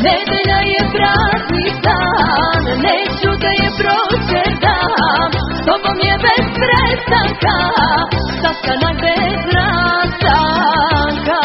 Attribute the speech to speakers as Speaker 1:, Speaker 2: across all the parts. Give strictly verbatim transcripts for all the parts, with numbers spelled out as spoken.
Speaker 1: Nedelja je praznik dan, neću da je pročerdam. S tobom je bez prestanka, sastanak bez rastanka.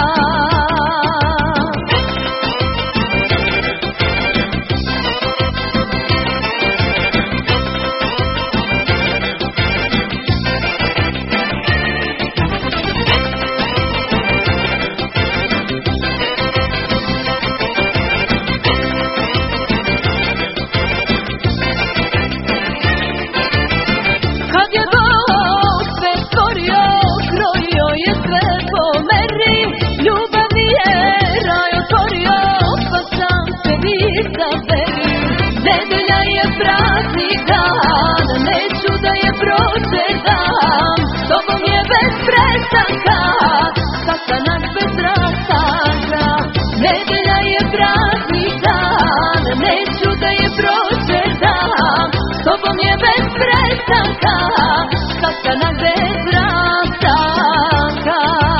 Speaker 1: Nedelja je praznik dan, neću da je pročerdam. S tobom je bez prestanka, sastanak bez rastanka. Nedelja je praznik dan, neću da je pročerdam. S tobom je bez prestanka, sastanak bez rastanka.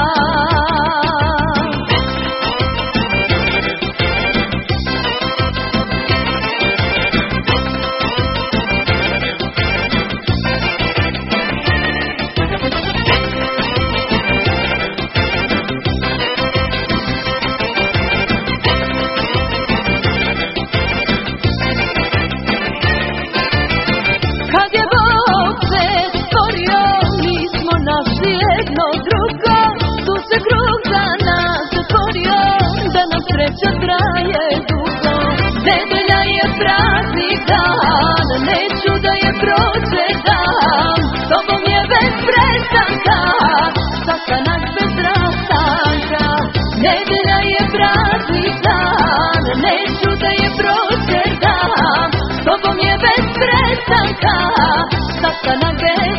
Speaker 1: Sreća traje dugo, nedelja je praznik dan, neću da je pročerdam. S tobom je bez prestanka, sastanak bez rastanka. Nedelja je praznik dan, neću da je pročerdam. S tobom je bez prestanka, sastanak bez